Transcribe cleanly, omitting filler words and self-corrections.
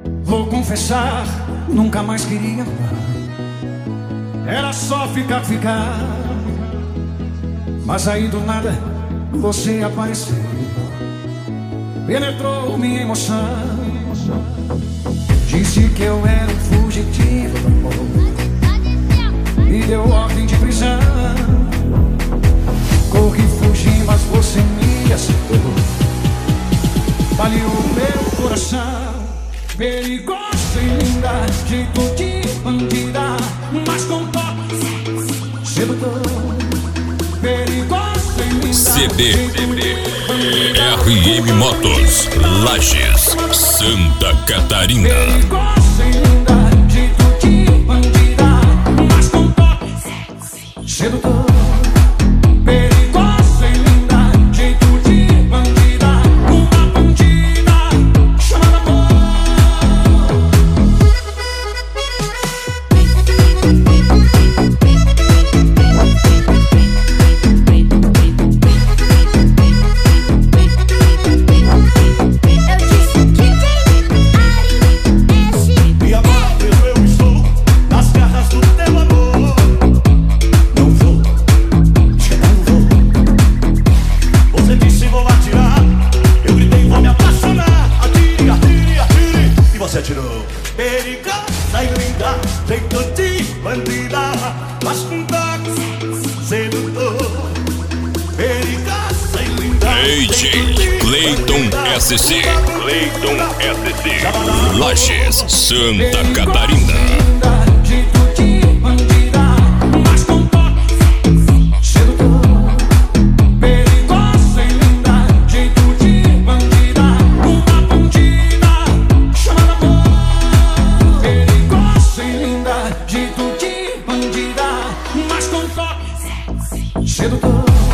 Vou confessar, nunca mais queria amar. Era só ficar. Mas aí do nada você apareceu, penetrou minha emoção. Disse que eu era um fugitivo do amor e deu ordem de prisão. Corri, fugi, mas você me aceitou. Baleou meu coração. Perigosa e linda, jeito de bandida, mas com toque sedutor. Perigosa e linda, RM Motos, Lages, Santa Catarina. perigosa e linda, jeito de bandida, mas com toque sedutor. Perigosa e linda, jeito de bandida, uma bandida chamada amor. Você atirou. Perigosa e linda, jeito de bandida, mas com toque sedutor. Perigosa e linda, DJ Cleiton SC, Lages, Santa Catarina. Jeito de bandida, mas com toque sedutor. Perigosa e linda, jeito de bandida, uma bandida chamada amor. Perigosa e linda, jeito de bandida, mas com toque sedutor.